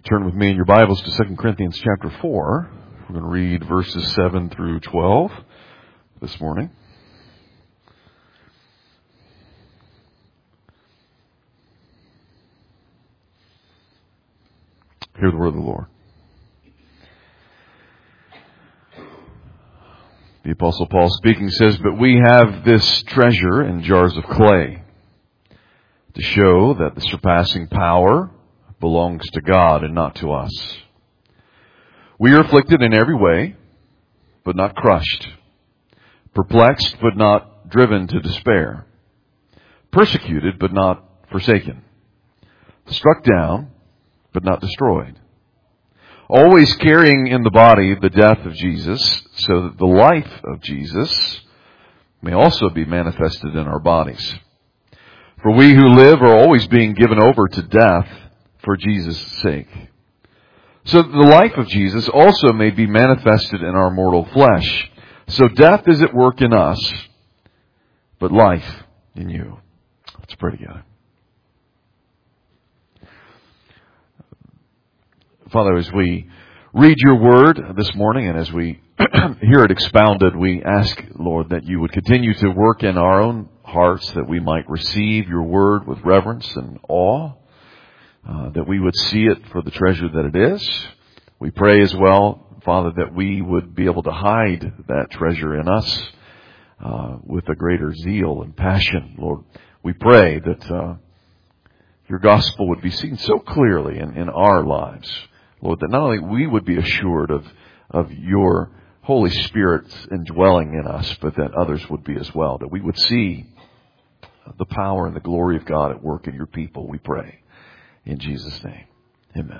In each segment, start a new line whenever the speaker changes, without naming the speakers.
Turn with me in your Bibles to 2 Corinthians chapter 4. We're going to read verses 7 through 12 this morning. Hear the word of the Lord. The Apostle Paul speaking says, "But we have this treasure in jars of clay, to show that the surpassing power belongs to God and not to us. We are afflicted in every way, but not crushed. Perplexed, but not driven to despair. Persecuted, but not forsaken. Struck down, but not destroyed. Always carrying in the body the death of Jesus, so that the life of Jesus may also be manifested in our bodies. For we who live are always being given over to death for Jesus' sake, so that the life of Jesus also may be manifested in our mortal flesh. So death is at work in us, but life in you." Let's pray together. Father, as we read your word this morning and as we hear it expounded, we ask, Lord, that you would continue to work in our own hearts, that we might receive your word with reverence and awe, that we would see it for the treasure that it is. We pray as well, Father, that we would be able to hide that treasure in us with a greater zeal and passion. Lord, we pray that your gospel would be seen so clearly in our lives, Lord, that not only we would be assured of your Holy Spirit's indwelling in us, but that others would be as well, that we would see the power and the glory of God at work in your people, we pray. In Jesus' name, amen.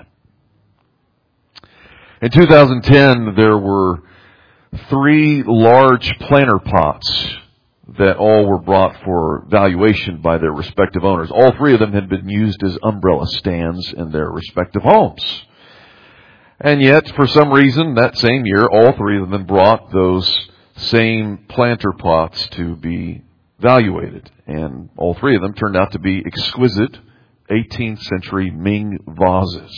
In 2010, there were 3 large planter pots that all were brought for valuation by their respective owners. All 3 of them had been used as umbrella stands in their respective homes. And yet, for some reason, that same year, all 3 of them brought those same planter pots to be evaluated. And all 3 of them turned out to be exquisite 18th century Ming vases.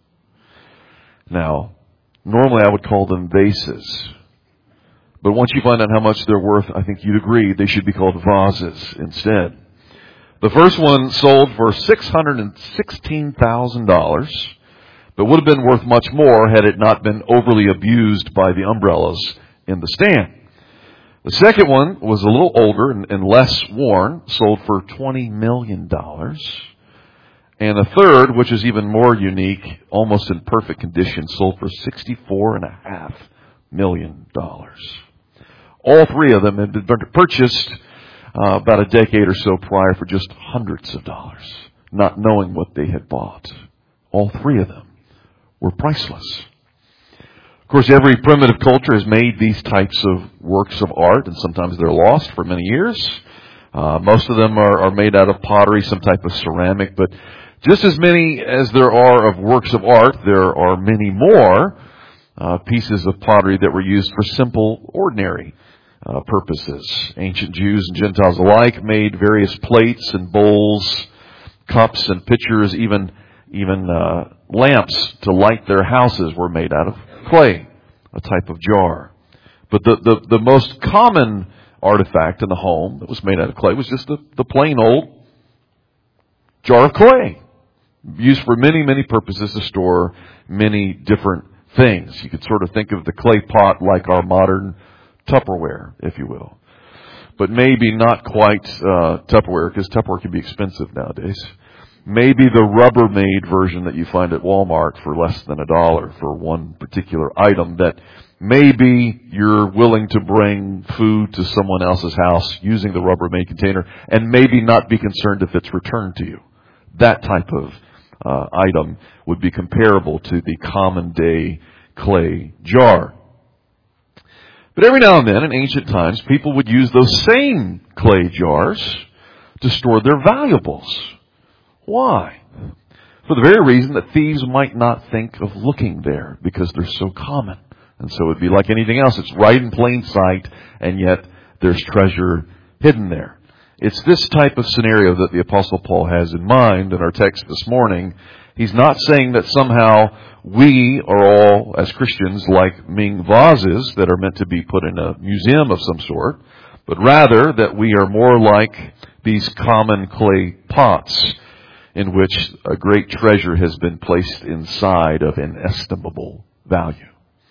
Now, normally I would call them vases. But once you find out how much they're worth, I think you'd agree they should be called vases instead. The first one sold for $616,000, but would have been worth much more had it not been overly abused by the umbrellas in the stand. The second one was a little older and less worn, sold for $20 million. And the third, which is even more unique, almost in perfect condition, sold for $64.5 million. All 3 of them had been purchased about a decade or so prior for just hundreds of dollars, not knowing what they had bought. All 3 of them were priceless. Of course, every primitive culture has made these types of works of art, and sometimes they're lost for many years. Most of them are made out of pottery, some type of ceramic, but just as many as there are of works of art, there are many more pieces of pottery that were used for simple, ordinary purposes. Ancient Jews and Gentiles alike made various plates and bowls, cups and pitchers, even lamps to light their houses were made out of clay, a type of jar. But the most common artifact in the home that was made out of clay was just the plain old jar of clay, used for many, many purposes to store many different things. You could sort of think of the clay pot like our modern Tupperware, if you will. But maybe not quite Tupperware, because Tupperware can be expensive nowadays. Maybe the Rubbermaid version that you find at Walmart for less than $1 for one particular item that maybe you're willing to bring food to someone else's house using the Rubbermaid container and maybe not be concerned if it's returned to you. That type of item would be comparable to the common day clay jar. But every now and then in ancient times, people would use those same clay jars to store their valuables. Why? For the very reason that thieves might not think of looking there because they're so common. And so it'd be like anything else. It's right in plain sight, and yet there's treasure hidden there. It's this type of scenario that the Apostle Paul has in mind in our text this morning. He's not saying that somehow we are all, as Christians, like Ming vases that are meant to be put in a museum of some sort, but rather that we are more like these common clay pots in which a great treasure has been placed inside of inestimable value.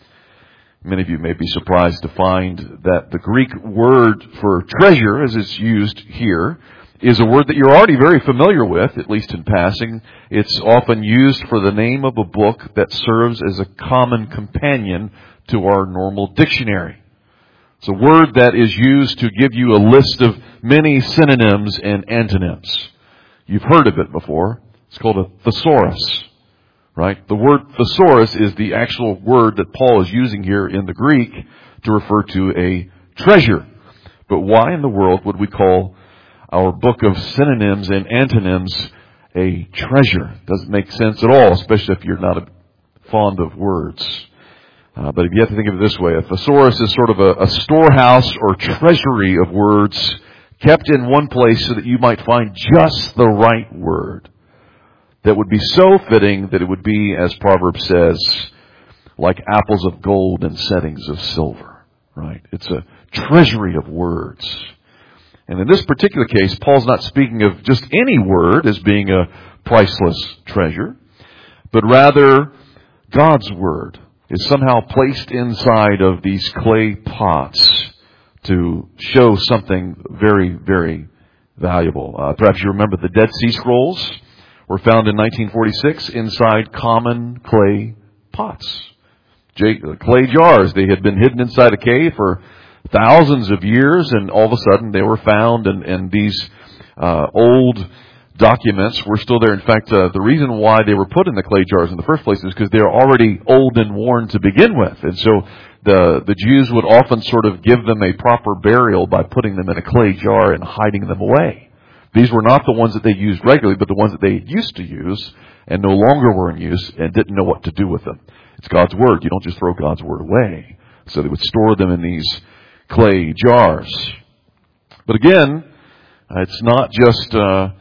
Many of you may be surprised to find that the Greek word for treasure, as it's used here, is a word that you're already very familiar with, at least in passing. It's often used for the name of a book that serves as a common companion to our normal dictionary. It's a word that is used to give you a list of many synonyms and antonyms. You've heard of it before. It's called a thesaurus. Right? The word thesaurus is the actual word that Paul is using here in the Greek to refer to a treasure. But why in the world would we call our book of synonyms and antonyms a treasure? Doesn't make sense at all, especially if you're not fond of words. But if you have to think of it this way, a thesaurus is sort of a storehouse or treasury of words kept in one place so that you might find just the right word that would be so fitting that it would be, as Proverbs says, like apples of gold in settings of silver. Right? It's a treasury of words. And in this particular case, Paul's not speaking of just any word as being a priceless treasure, but rather God's word is somehow placed inside of these clay pots to show something very, very valuable. Perhaps you remember the Dead Sea Scrolls were found in 1946 inside common clay pots. Clay jars. They had been hidden inside a cave for thousands of years, and all of a sudden they were found, and these old documents were still there. In fact, the reason why they were put in the clay jars in the first place is because they're already old and worn to begin with. And so the Jews would often sort of give them a proper burial by putting them in a clay jar and hiding them away. These were not the ones that they used regularly, but the ones that they used to use and no longer were in use and didn't know what to do with them. It's God's Word. You don't just throw God's Word away. So they would store them in these clay jars. But again, it's not just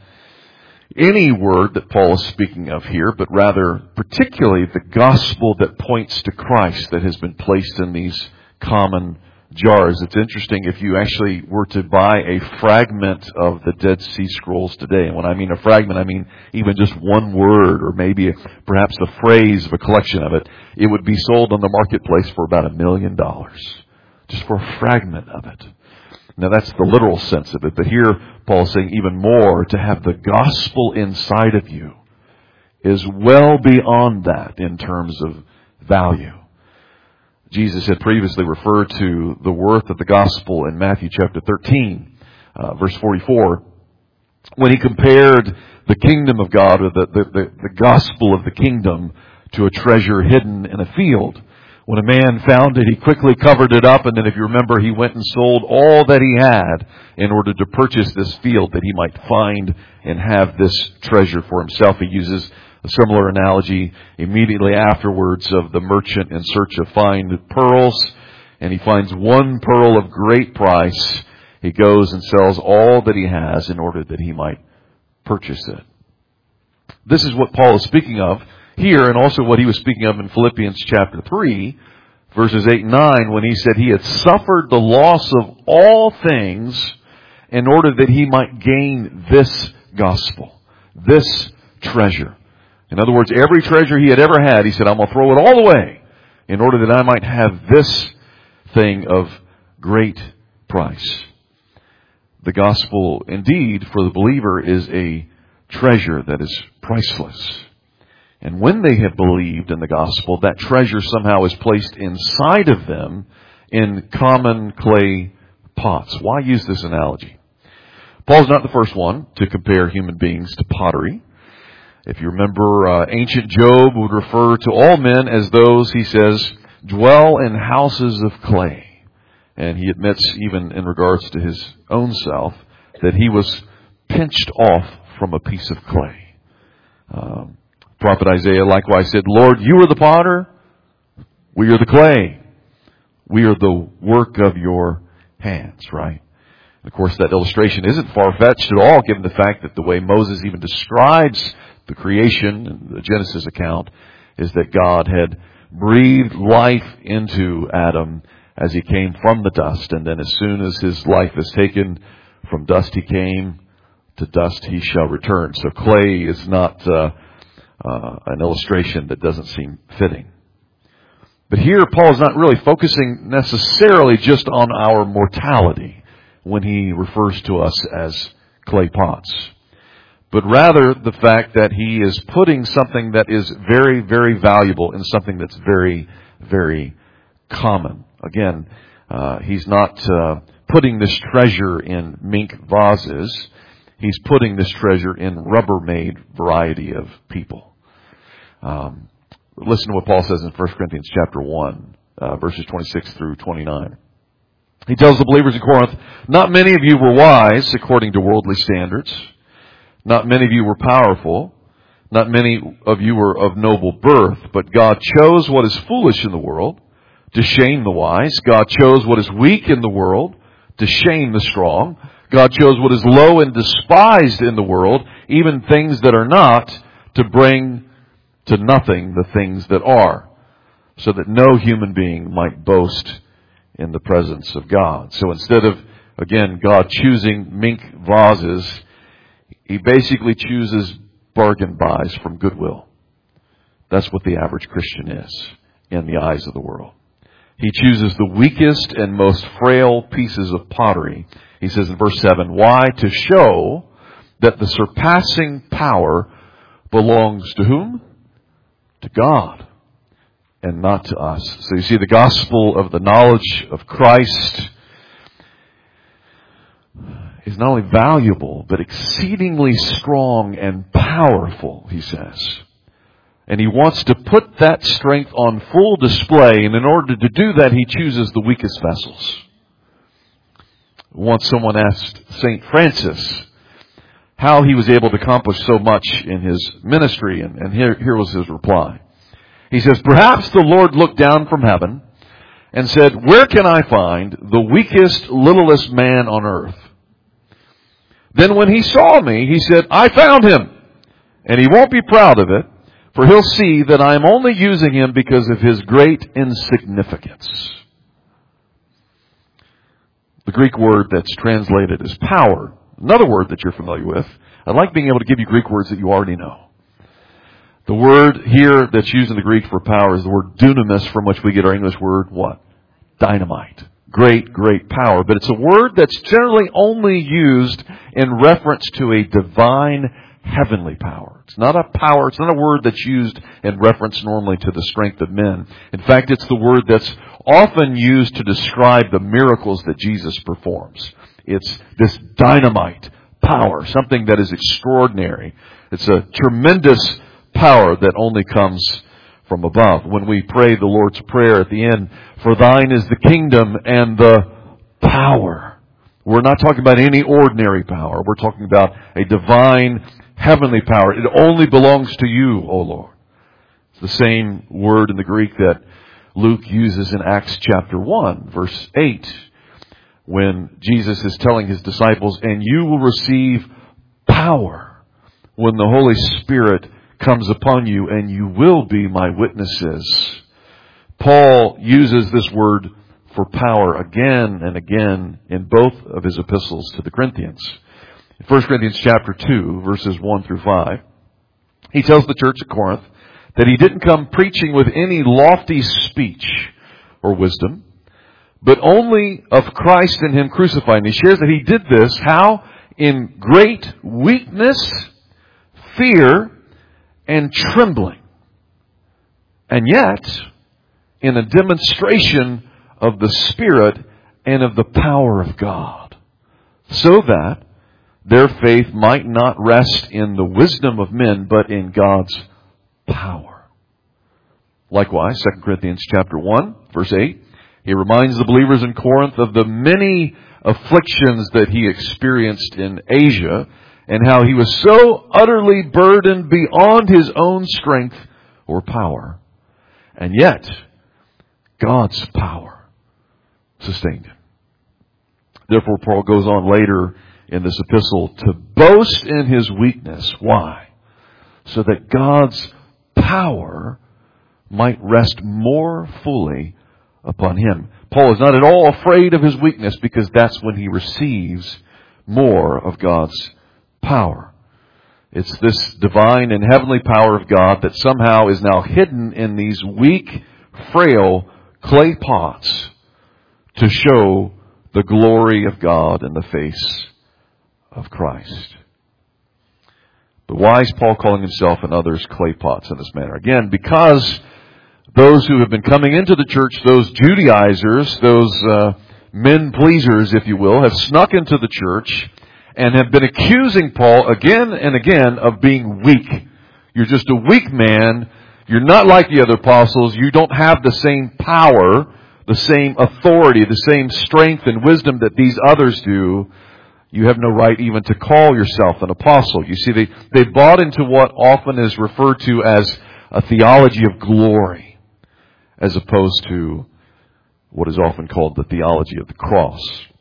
any word that Paul is speaking of here, but rather particularly the gospel that points to Christ that has been placed in these common jars. It's interesting if you actually were to buy a fragment of the Dead Sea Scrolls today. And when I mean a fragment, I mean even just one word or maybe perhaps the phrase of a collection of it. It would be sold on the marketplace for about $1 million just for a fragment of it. Now that's the literal sense of it. But here Paul is saying even more, to have the gospel inside of you is well beyond that in terms of value. Jesus had previously referred to the worth of the gospel in Matthew chapter 13, verse 44, when he compared the kingdom of God, or the gospel of the kingdom, to a treasure hidden in a field. When a man found it, he quickly covered it up, and then if you remember, he went and sold all that he had in order to purchase this field that he might find and have this treasure for himself. He uses a similar analogy immediately afterwards of the merchant in search of fine pearls, and he finds one pearl of great price. He goes and sells all that he has in order that he might purchase it. This is what Paul is speaking of here, and also what he was speaking of in Philippians chapter 3, verses 8 and 9, when he said he had suffered the loss of all things in order that he might gain this gospel, this treasure. In other words, every treasure he had ever had, he said, I'm going to throw it all away in order that I might have this thing of great price. The gospel, indeed, for the believer is a treasure that is priceless. And when they have believed in the gospel, that treasure somehow is placed inside of them in common clay pots. Why use this analogy? Paul's not the first one to compare human beings to pottery. If you remember, ancient Job would refer to all men as those, he says, dwell in houses of clay. And he admits, even in regards to his own self, that he was pinched off from a piece of clay. Prophet Isaiah likewise said, Lord, you are the potter, we are the clay. We are the work of your hands, right? Of course, that illustration isn't far-fetched at all, given the fact that the way Moses even describes the creation in the Genesis account is that God had breathed life into Adam as he came from the dust. And then as soon as his life is taken, from dust he came, to dust he shall return. So clay is not an illustration that doesn't seem fitting. But here Paul is not really focusing necessarily just on our mortality when he refers to us as clay pots, but rather the fact that he is putting something that is very, very valuable in something that's very, very common. Again, he's not putting this treasure in mink vases. He's putting this treasure in Rubbermaid variety of people. Listen to what Paul says in 1 Corinthians chapter 1, verses 26 through 29. He tells the believers in Corinth, "Not many of you were wise according to worldly standards. Not many of you were powerful. Not many of you were of noble birth. But God chose what is foolish in the world to shame the wise. God chose what is weak in the world to shame the strong. God chose what is low and despised in the world, even things that are not, to bring to nothing the things that are, so that no human being might boast in the presence of God." So instead of, again, God choosing mink vases, he basically chooses bargain buys from Goodwill. That's what the average Christian is in the eyes of the world. He chooses the weakest and most frail pieces of pottery. He says in verse 7, "Why? To show that the surpassing power belongs to whom? To God, and not to us." So you see, the gospel of the knowledge of Christ is not only valuable, but exceedingly strong and powerful, he says. And he wants to put that strength on full display, and in order to do that, he chooses the weakest vessels. Once someone asked St. Francis how he was able to accomplish so much in his ministry, and here was his reply. He says, "Perhaps the Lord looked down from heaven and said, 'Where can I find the weakest, littlest man on earth?' Then when he saw me, he said, 'I found him.' And he won't be proud of it, for he'll see that I'm only using him because of his great insignificance." The Greek word that's translated as power, another word that you're familiar with. I like being able to give you Greek words that you already know. The word here that's used in the Greek for power is the word dunamis, from which we get our English word, what? Dynamite. Great, great power. But it's a word that's generally only used in reference to a divine heavenly power. It's not a power, it's not a word that's used in reference normally to the strength of men. In fact, it's the word that's often used to describe the miracles that Jesus performs. It's this dynamite power, something that is extraordinary. It's a tremendous power that only comes from above. When we pray the Lord's Prayer at the end, "For thine is the kingdom and the power," we're not talking about any ordinary power. We're talking about a divine heavenly power. It only belongs to you, O Lord. It's the same word in the Greek that Luke uses in Acts chapter 1, verse 8, when Jesus is telling his disciples, "And you will receive power when the Holy Spirit comes upon you, and you will be my witnesses." Paul uses this word for power again and again in both of his epistles to the Corinthians. In 1 Corinthians chapter 2, verses 1 through 5, he tells the church at Corinth that he didn't come preaching with any lofty speech or wisdom, but only of Christ and Him crucified. And he shares that he did this, how? In great weakness, fear, and trembling. And yet, in a demonstration of the Spirit and of the power of God, so that their faith might not rest in the wisdom of men, but in God's power. Likewise, 2 Corinthians chapter 1, verse 8, he reminds the believers in Corinth of the many afflictions that he experienced in Asia, and how he was so utterly burdened beyond his own strength or power. And yet, God's power sustained him. Therefore, Paul goes on later in this epistle to boast in his weakness. Why? So that God's power might rest more fully upon him. Paul is not at all afraid of his weakness because that's when he receives more of God's power. It's this divine and heavenly power of God that somehow is now hidden in these weak, frail clay pots to show the glory of God in the face of Christ. But why is Paul calling himself and others clay pots in this manner? Again, because those who have been coming into the church, those Judaizers, those men pleasers, if you will, have snuck into the church and have been accusing Paul again and again of being weak. You're just a weak man. You're not like the other apostles. You don't have the same power, the same authority, the same strength and wisdom that these others do. You have no right even to call yourself an apostle. You see, they bought into what often is referred to as a theology of glory, as opposed to what is often called the theology of the cross.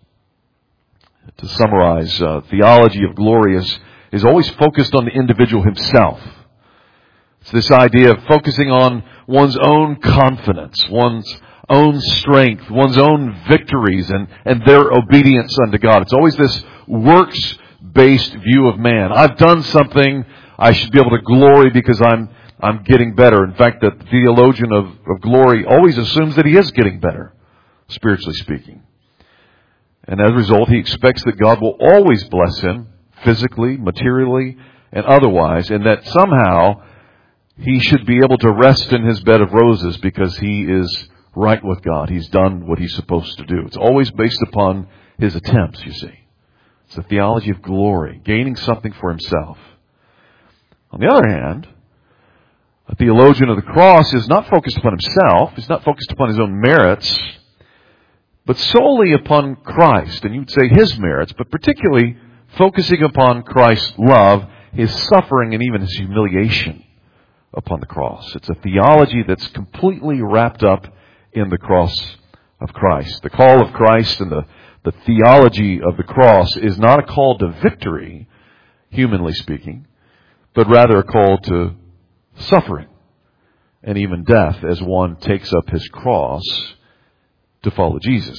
To summarize, theology of glory is always focused on the individual himself. It's this idea of focusing on one's own confidence, one's own strength, one's own victories, and their obedience unto God. It's always this works-based view of man. I've done something, I should be able to glory because I'm getting better. In fact, the theologian of glory always assumes that he is getting better, spiritually speaking. And as a result, he expects that God will always bless him, physically, materially, and otherwise, and that somehow he should be able to rest in his bed of roses because he is right with God. He's done what he's supposed to do. It's always based upon his attempts, you see. It's a theology of glory, gaining something for himself. On the other hand, a theologian of the cross is not focused upon himself. He's not focused upon his own merits, but solely upon Christ. And you would say his merits, but particularly focusing upon Christ's love, his suffering, and even his humiliation upon the cross. It's a theology that's completely wrapped up in the cross of Christ. The call of Christ and the theology of the cross is not a call to victory, humanly speaking, but rather a call to suffering and even death as one takes up his cross to follow Jesus.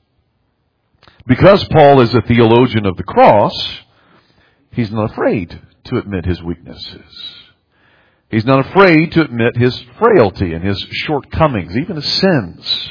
Because Paul is a theologian of the cross, he's not afraid to admit his weaknesses. He's not afraid to admit his frailty and his shortcomings, even his sins,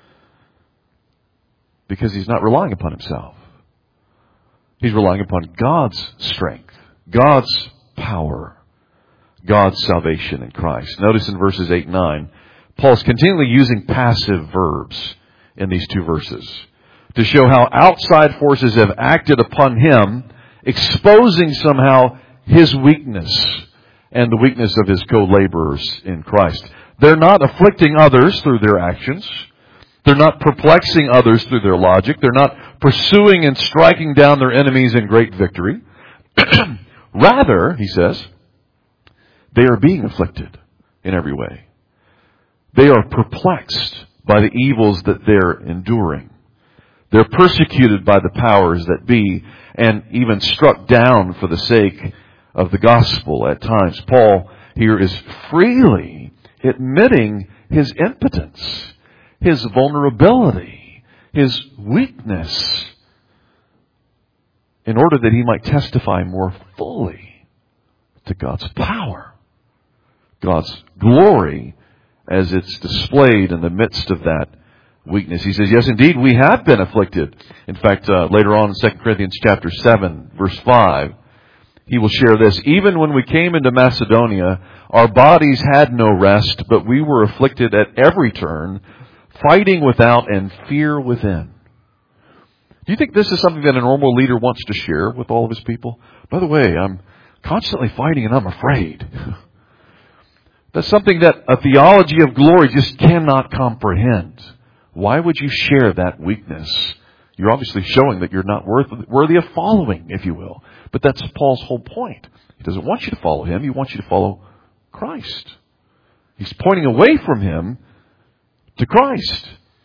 because he's not relying upon himself. He's relying upon God's strength, God's power, God's salvation in Christ. Notice in verses 8 and 9, Paul's continually using passive verbs in these two verses to show how outside forces have acted upon him, exposing somehow his weakness and the weakness of his co-laborers in Christ. They're not afflicting others through their actions. They're not perplexing others through their logic. They're not pursuing and striking down their enemies in great victory. Rather, he says, they are being afflicted in every way. They are perplexed by the evils that they're enduring. They're persecuted by the powers that be and even struck down for the sake of the gospel at times. Paul here is freely admitting his impotence, his vulnerability, his weakness, in order that he might testify more fully to God's power, God's glory, as it's displayed in the midst of that weakness. He says, yes, indeed, we have been afflicted. In fact, later on in 2 Corinthians chapter 7, verse 5, he will share this. Even when we came into Macedonia, our bodies had no rest, but we were afflicted at every turn, fighting without and fear within. Do you think this is something that a normal leader wants to share with all of his people? By the way, I'm constantly fighting and I'm afraid. That's something that a theology of glory just cannot comprehend. Why would you share that weakness? You're obviously showing that you're not worthy of following, if you will. But that's Paul's whole point. He doesn't want you to follow him. He wants you to follow Christ. He's pointing away from him to Christ.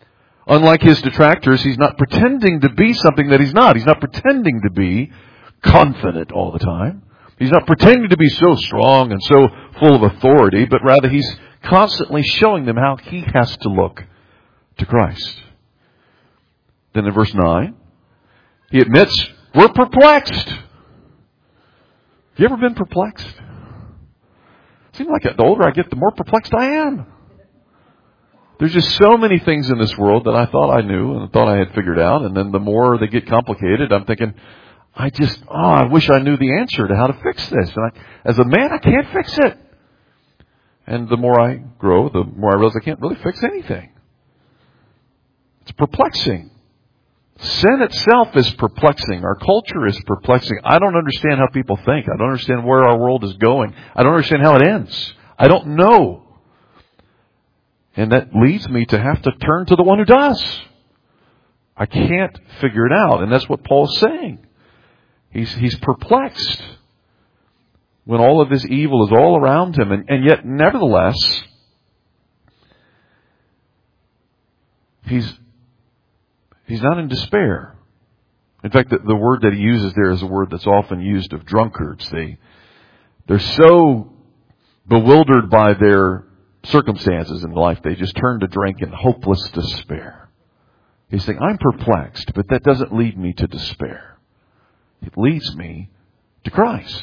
Unlike his detractors, he's not pretending to be something that he's not. He's not pretending to be confident all the time. He's not pretending to be so strong and so full of authority, but rather he's constantly showing them how he has to look to Christ. Then in verse 9, he admits, we're perplexed. Have you ever been perplexed? It seems like the older I get, the more perplexed I am. There's just so many things in this world that I thought I knew and thought I had figured out, and then the more they get complicated, I'm thinking, I wish I knew the answer to how to fix this. And as a man, I can't fix it. And the more I grow, the more I realize I can't really fix anything. It's perplexing. Sin itself is perplexing. Our culture is perplexing. I don't understand how people think. I don't understand where our world is going. I don't understand how it ends. I don't know. And that leads me to have to turn to the one who does. I can't figure it out. And that's what Paul's saying. He's perplexed when all of this evil is all around him. And yet, nevertheless, he's not in despair. In fact, the word that he uses there is a word that's often used of drunkards. They're so bewildered by their circumstances in life, they just turn to drink in hopeless despair. He's saying, I'm perplexed, but that doesn't lead me to despair. It leads me to Christ.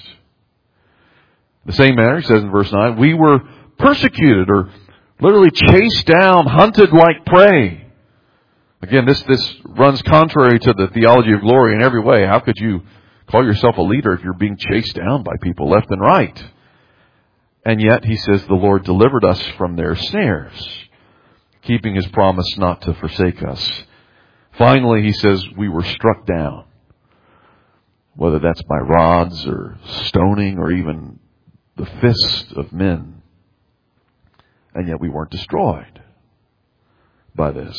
In the same manner, he says in verse 9, we were persecuted or literally chased down, hunted like prey. Again, this runs contrary to the theology of glory in every way. How could you call yourself a leader if you're being chased down by people left and right? And yet, he says, the Lord delivered us from their snares, keeping his promise not to forsake us. Finally, he says, we were struck down, whether that's by rods or stoning or even the fist of men. And yet we weren't destroyed by this.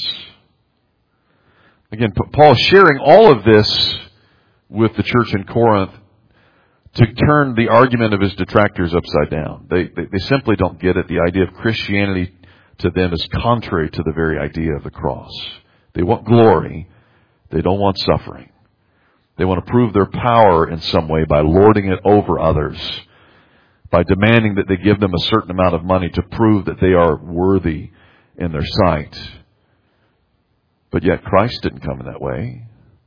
Again, Paul's sharing all of this with the church in Corinth to turn the argument of his detractors upside down. They simply don't get it. The idea of Christianity to them is contrary to the very idea of the cross. They want glory. They don't want suffering. They want to prove their power in some way by lording it over others, by demanding that they give them a certain amount of money to prove that they are worthy in their sight. But yet Christ didn't come in that way.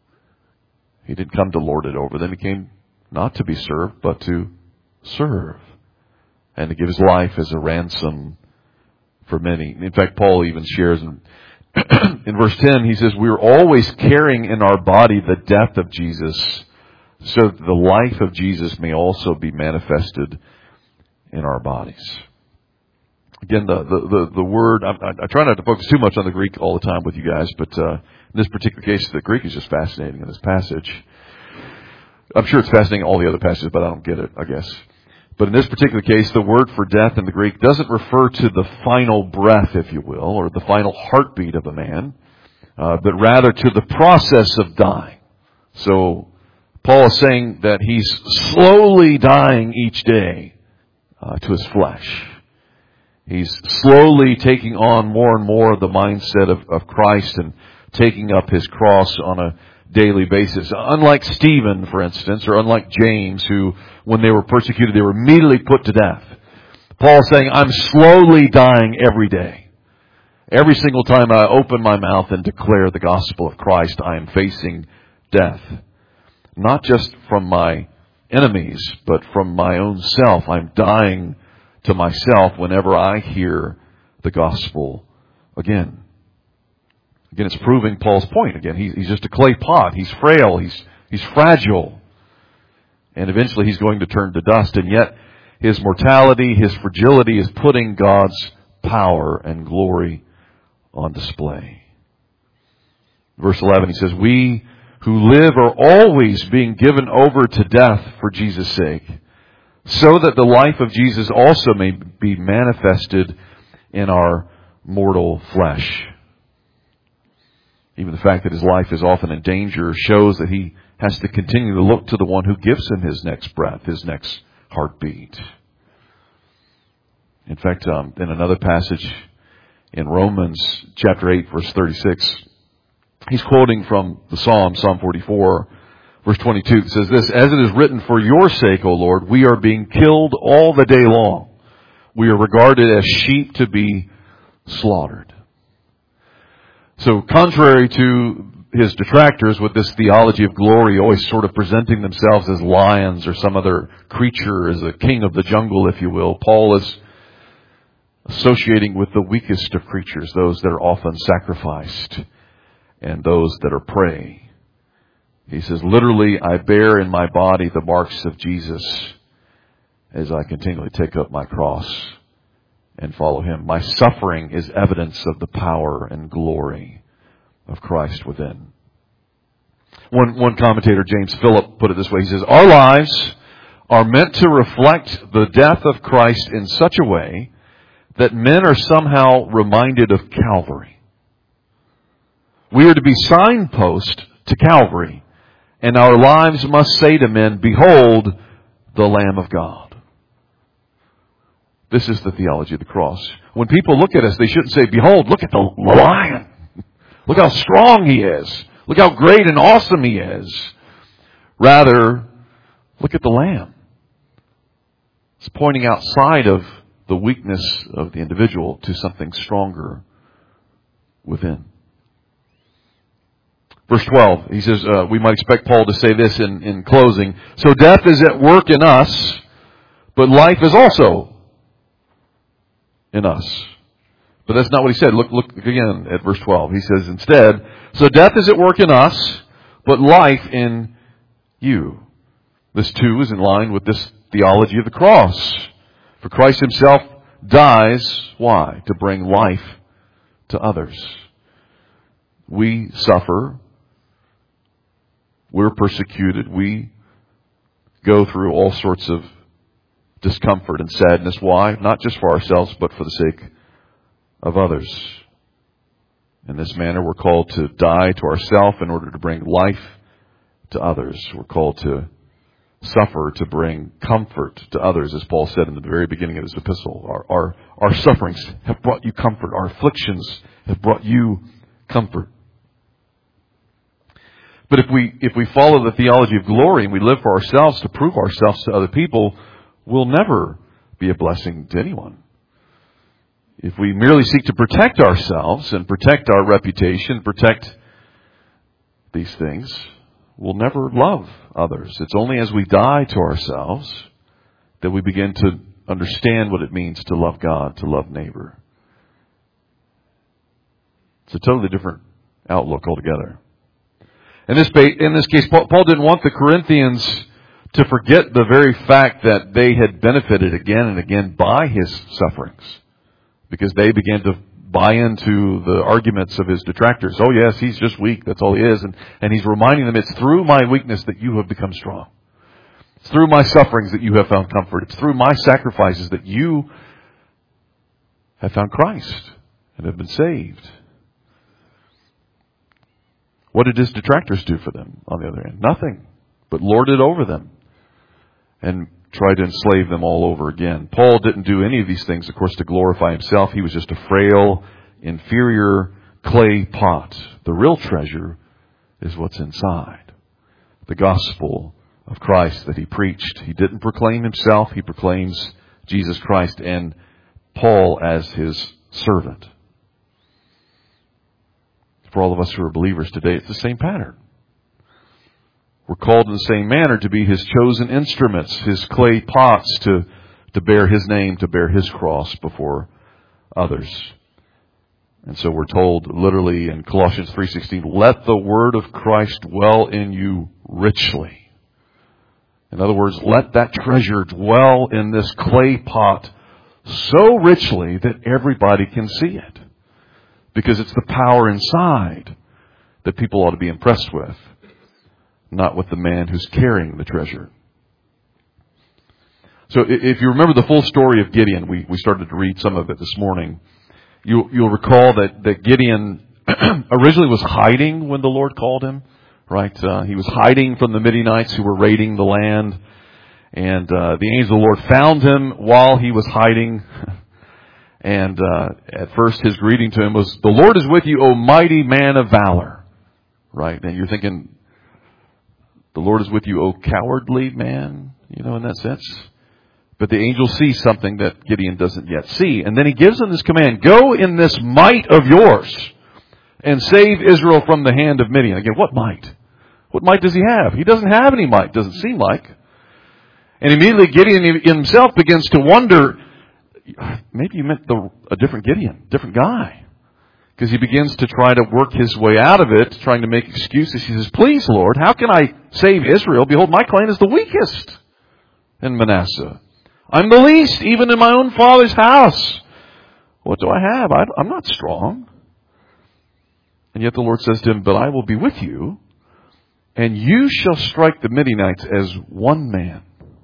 He didn't come to lord it over them. He came not to be served, but to serve and to give his life as a ransom for many. In fact, Paul even shares in verse 10, he says, we are always carrying in our body the death of Jesus, so that the life of Jesus may also be manifested in our bodies. Again, the word, I try not to focus too much on the Greek all the time with you guys, but in this particular case, the Greek is just fascinating in this passage. I'm sure it's fascinating in all the other passages, but I don't get it, I guess. But in this particular case, the word for death in the Greek doesn't refer to the final breath, if you will, or the final heartbeat of a man, but rather to the process of dying. So Paul is saying that he's slowly dying each day to his flesh. He's slowly taking on more and more of the mindset of Christ and taking up his cross on a daily basis. Unlike Stephen, for instance, or unlike James, who, when they were persecuted, they were immediately put to death. Paul's saying, I'm slowly dying every day. Every single time I open my mouth and declare the gospel of Christ, I am facing death. Not just from my enemies, but from my own self. I'm dying to myself whenever I hear the gospel again. Again, it's proving Paul's point. Again, he's just a clay pot. He's frail. He's fragile. And eventually he's going to turn to dust. And yet his mortality, his fragility is putting God's power and glory on display. Verse 11, he says, we who live are always being given over to death for Jesus' sake, so that the life of Jesus also may be manifested in our mortal flesh. Even the fact that his life is often in danger shows that he has to continue to look to the one who gives him his next breath, his next heartbeat. In fact, in another passage in Romans chapter 8, verse 36. He's quoting from the Psalm 44, verse 22. It says this, "As it is written, for your sake, O Lord, we are being killed all the day long. We are regarded as sheep to be slaughtered." So contrary to his detractors with this theology of glory, always sort of presenting themselves as lions or some other creature, as a king of the jungle, if you will, Paul is associating with the weakest of creatures, those that are often sacrificed and those that are prey. He says, literally, I bear in my body the marks of Jesus as I continually take up my cross and follow Him. My suffering is evidence of the power and glory of Christ within. One commentator, James Phillip, put it this way. He says, our lives are meant to reflect the death of Christ in such a way that men are somehow reminded of Calvary. We are to be signpost to Calvary, and our lives must say to men, behold, the Lamb of God. This is the theology of the cross. When people look at us, they shouldn't say, behold, look at the lion. Look how strong he is. Look how great and awesome he is. Rather, look at the Lamb. It's pointing outside of the weakness of the individual to something stronger within. Verse 12, he says, we might expect Paul to say this in closing. So death is at work in us, but life is also in us. But that's not what he said. Look again at verse 12. He says instead, so death is at work in us, but life in you. This too is in line with this theology of the cross. For Christ Himself dies, why? To bring life to others. We suffer. We're persecuted. We go through all sorts of discomfort and sadness. Why? Not just for ourselves, but for the sake of others. In this manner, we're called to die to ourselves in order to bring life to others. We're called to suffer to bring comfort to others, as Paul said in the very beginning of his epistle. Our sufferings have brought you comfort. Our afflictions have brought you comfort. But if we follow the theology of glory and we live for ourselves to prove ourselves to other people, we'll never be a blessing to anyone. If we merely seek to protect ourselves and protect our reputation, protect these things, we'll never love others. It's only as we die to ourselves that we begin to understand what it means to love God, to love neighbor. It's a totally different outlook altogether. In this case, Paul didn't want the Corinthians to forget the very fact that they had benefited again and again by his sufferings, because they began to buy into the arguments of his detractors. Oh yes, he's just weak, that's all he is. And he's reminding them, it's through my weakness that you have become strong. It's through my sufferings that you have found comfort. It's through my sacrifices that you have found Christ and have been saved. What did his detractors do for them, on the other hand? Nothing, but lord it over them and try to enslave them all over again. Paul didn't do any of these things, of course, to glorify himself. He was just a frail, inferior clay pot. The real treasure is what's inside. The gospel of Christ that he preached. He didn't proclaim himself. He proclaims Jesus Christ and Paul as his servant. For all of us who are believers today, it's the same pattern. We're called in the same manner to be his chosen instruments, his clay pots to bear his name, to bear his cross before others. And so we're told literally in Colossians 3:16, let the word of Christ dwell in you richly. In other words, let that treasure dwell in this clay pot so richly that everybody can see it. Because it's the power inside that people ought to be impressed with, not with the man who's carrying the treasure. So if you remember the full story of Gideon, we started to read some of it this morning. You'll recall that Gideon originally was hiding when the Lord called him, right? He was hiding from the Midianites who were raiding the land. And the angel of the Lord found him while he was hiding. And at first his greeting to him was, "The Lord is with you, O mighty man of valor." Right? And you're thinking, "The Lord is with you, O cowardly man," in that sense. But the angel sees something that Gideon doesn't yet see. And then he gives him this command, "Go in this might of yours and save Israel from the hand of Midian." Again, what might? What might does he have? He doesn't have any might, doesn't seem like. And immediately Gideon himself begins to wonder, maybe you meant a different Gideon, different guy. Because he begins to try to work his way out of it, trying to make excuses. He says, "Please, Lord, how can I save Israel? Behold, my clan is the weakest in Manasseh. I'm the least, even in my own father's house. What do I have? I'm not strong." And yet the Lord says to him, "But I will be with you, and you shall strike the Midianites as one man."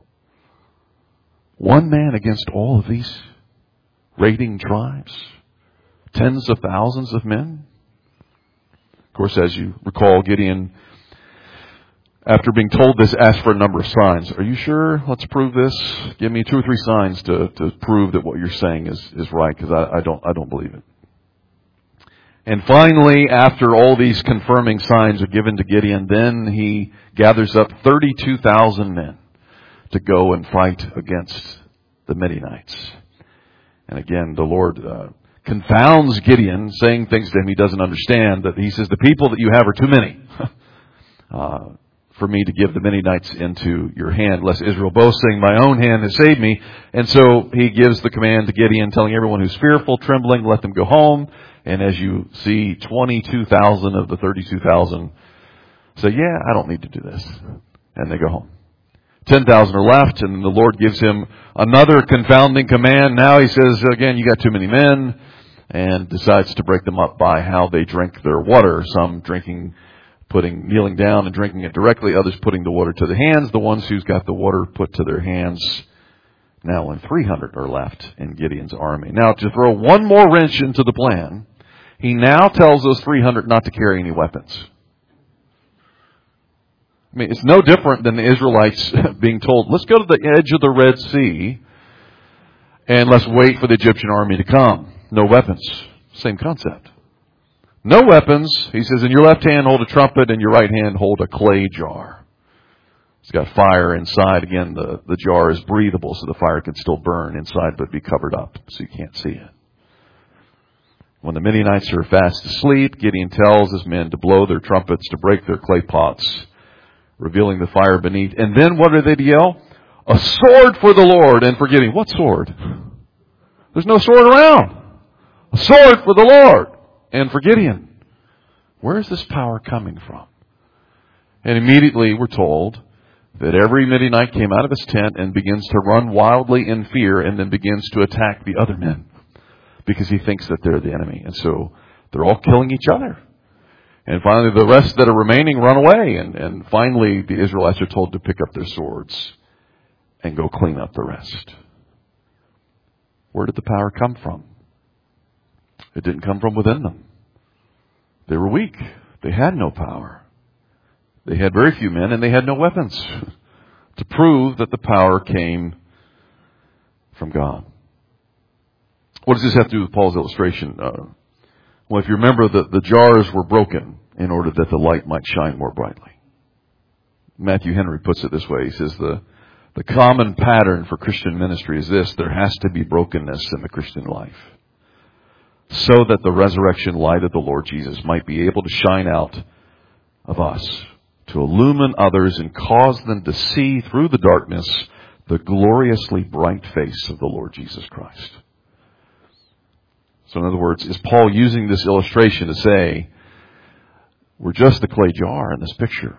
One man against all of these raiding tribes. Tens of thousands of men. Of course, as you recall, Gideon, after being told this, asked for a number of signs. "Are you sure? Let's prove this. Give me 2 or 3 signs to prove that what you're saying is right, because I don't believe it." And finally, after all these confirming signs are given to Gideon, then he gathers up 32,000 men to go and fight against the Midianites. And again, the Lord confounds Gideon, saying things to him he doesn't understand. That he says, "The people that you have are too many for me to give the Midianites into your hand, lest Israel boast, saying, 'My own hand has saved me.'" And so he gives the command to Gideon, telling everyone who's fearful, trembling, let them go home. And as you see, 22,000 of the 32,000 say, "Yeah, I don't need to do this." And they go home. 10,000 are left, and the Lord gives him another confounding command. Now he says, again, "You got too many men," and decides to break them up by how they drink their water. Some kneeling down and drinking it directly, others putting the water to the hands. The ones who's got the water put to their hands, now only 300 are left in Gideon's army. Now, to throw one more wrench into the plan, he now tells those 300 not to carry any weapons. I mean, it's no different than the Israelites being told, "Let's go to the edge of the Red Sea and let's wait for the Egyptian army to come." No weapons. Same concept. No weapons. He says, "In your left hand hold a trumpet, and your right hand hold a clay jar." It's got fire inside. Again, the jar is breathable, so the fire can still burn inside, but be covered up, so you can't see it. When the Midianites are fast asleep, Gideon tells his men to blow their trumpets to break their clay pots, revealing the fire beneath. And then what are they to yell? "A sword for the Lord and for Gideon." What sword? There's no sword around. A sword for the Lord and for Gideon. Where is this power coming from? And immediately we're told that every Midianite came out of his tent and begins to run wildly in fear, and then begins to attack the other men because he thinks that they're the enemy. And so they're all killing each other. And finally, the rest that are remaining run away. And finally, the Israelites are told to pick up their swords and go clean up the rest. Where did the power come from? It didn't come from within them. They were weak. They had no power. They had very few men, and they had no weapons to prove that the power came from God. What does this have to do with Paul's illustration? Well, if you remember, the jars were broken in order that the light might shine more brightly. Matthew Henry puts it this way. He says the common pattern for Christian ministry is this: there has to be brokenness in the Christian life, so that the resurrection light of the Lord Jesus might be able to shine out of us, to illumine others and cause them to see through the darkness the gloriously bright face of the Lord Jesus Christ. So in other words, is Paul using this illustration to say, we're just the clay jar in this picture.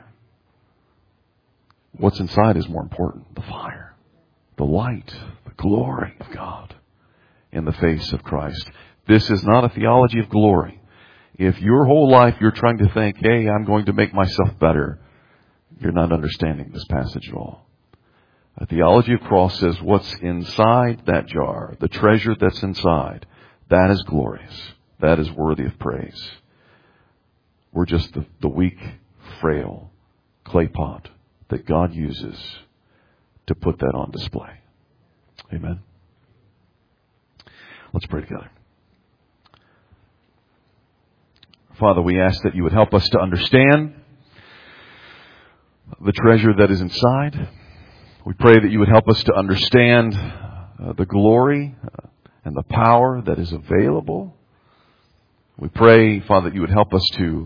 What's inside is more important. The fire, the light, the glory of God in the face of Christ. This is not a theology of glory. If your whole life you're trying to think, hey, I'm going to make myself better, you're not understanding this passage at all. A theology of cross says what's inside that jar, the treasure that's inside, that is glorious. That is worthy of praise. We're just the weak, frail clay pot that God uses to put that on display. Amen. Let's pray together. Father, we ask that you would help us to understand the treasure that is inside. We pray that you would help us to understand the glory and the power that is available. We pray, Father, that you would help us to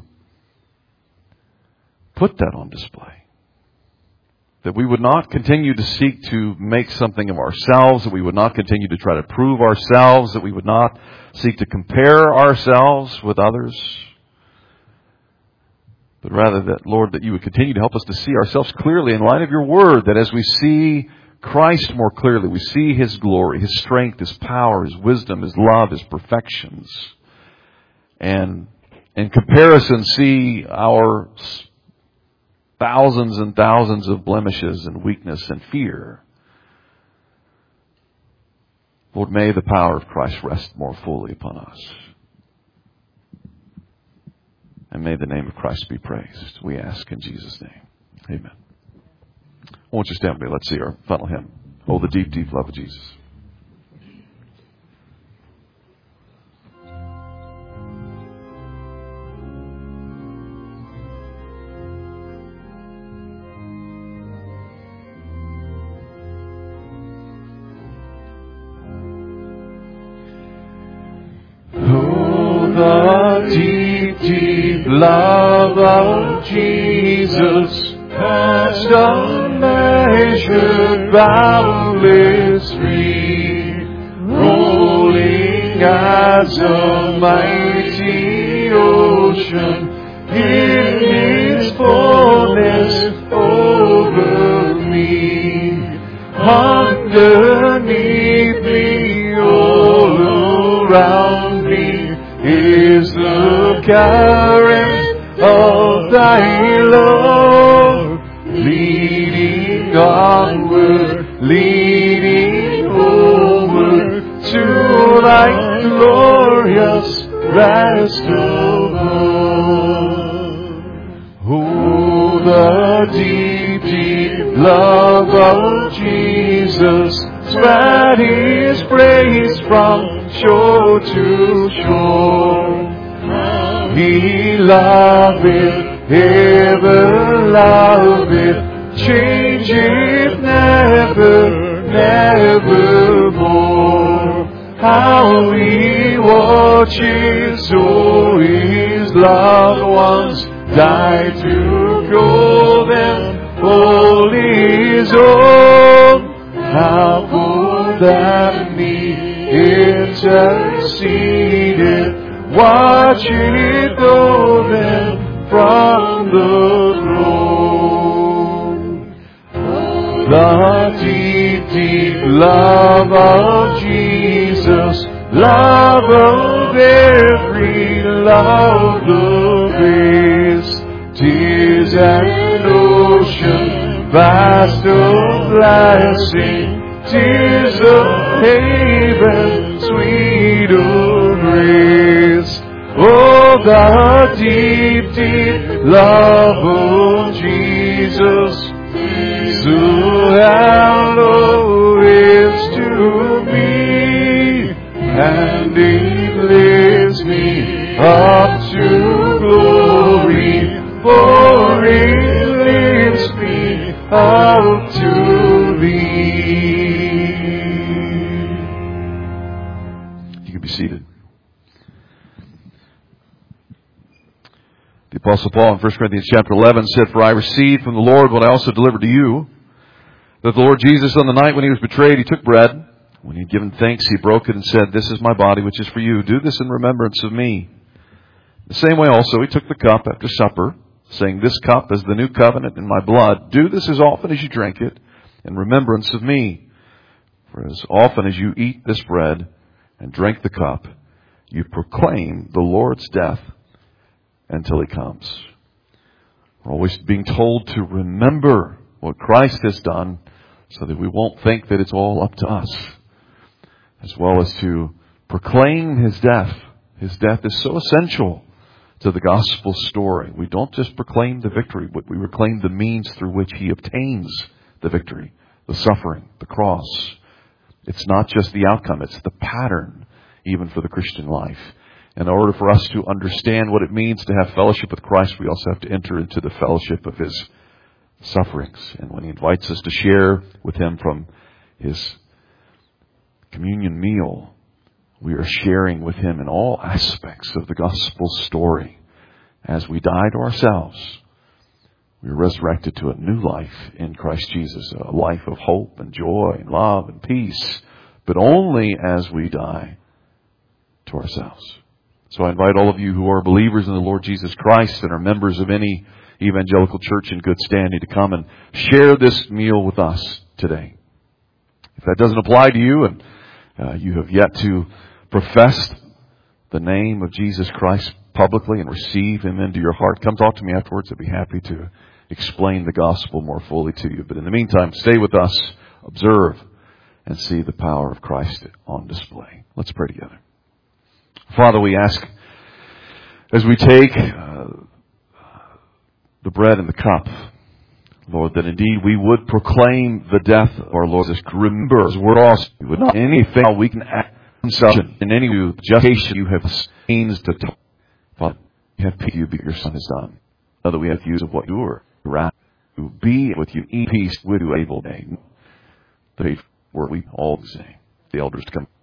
put that on display. That we would not continue to seek to make something of ourselves, that we would not continue to try to prove ourselves, that we would not seek to compare ourselves with others. But rather that, Lord, that you would continue to help us to see ourselves clearly in light of your word, that as we see Christ more clearly, we see his glory, his strength, his power, his wisdom, his love, his perfections. And in comparison, see our thousands and thousands of blemishes and weakness and fear. Lord, may the power of Christ rest more fully upon us. And may the name of Christ be praised. We ask in Jesus' name. Amen. Won't you stand with me? Let's see our final hymn. Oh, the deep, deep love of Jesus.
Love of Jesus, past unmeasured, boundless, free, rolling as a mighty ocean in His fullness over me, underneath me, all around me is the current of thy love, leading onward, leading over to thy glorious rest above. Oh, the deep, deep love of Jesus spread his praise from shore to shore. He loveth, ever loveth, changeth never, nevermore. How he watches o'er his loved ones, die to call them all his own. How for them he interceded, watching o'er them from the throne. The deep, deep love of Jesus, love of every love the base. 'Tis an ocean vast of blessing, 'tis a haven sweet of grace. Oh, the deep, deep love of Jesus, so hallow is to me, and it lifts me up to glory, for it lifts me up to thee.
You can be seated. The Apostle Paul in 1 Corinthians chapter 11 said, "For I received from the Lord what I also delivered to you, that the Lord Jesus on the night when he was betrayed, he took bread. When he had given thanks, he broke it and said, 'This is my body which is for you. Do this in remembrance of me.' The same way also he took the cup after supper, saying, 'This cup is the new covenant in my blood. Do this as often as you drink it in remembrance of me. For as often as you eat this bread and drink the cup, you proclaim the Lord's death until he comes.'" We're always being told to remember what Christ has done so that we won't think that it's all up to us, as well as to proclaim his death. His death is so essential to the gospel story. We don't just proclaim the victory, but we proclaim the means through which he obtains the victory, the suffering, the cross. It's not just the outcome, it's the pattern even for the Christian life. In order for us to understand what it means to have fellowship with Christ, we also have to enter into the fellowship of His sufferings. And when He invites us to share with Him from His communion meal, we are sharing with Him in all aspects of the gospel story. As we die to ourselves, we are resurrected to a new life in Christ Jesus, a life of hope and joy and love and peace, but only as we die to ourselves. So I invite all of you who are believers in the Lord Jesus Christ and are members of any evangelical church in good standing to come and share this meal with us today. If that doesn't apply to you and you have yet to profess the name of Jesus Christ publicly and receive Him into your heart, come talk to me afterwards. I'd be happy to explain the gospel more fully to you. But in the meantime, stay with us, observe, and see the power of Christ on display. Let's pray together. Father, we ask as we take the bread and the cup, Lord, that indeed we would proclaim the death of our Lord. Just remember, as we're lost, we would not anything we can act in any justification you have means to talk. Father, we have peace with you, your Son has done. Know that we have use of what you are, wrath to be with you, in peace with you, able day. The word we all say, the elders to come.